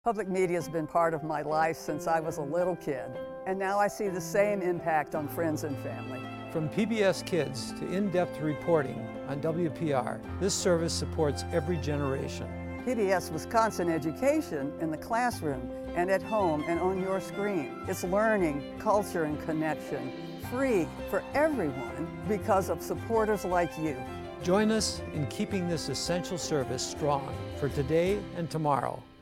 Public media has been part of my life since I was a little kid, and now I see the same impact on friends and family. From PBS Kids to in-depth reporting on WPR, this service supports every generation. PBS Wisconsin education in the classroom and at home and on your screen. It's learning, culture, and connection, free for everyone because of supporters like you. Join us in keeping this essential service strong for today and tomorrow.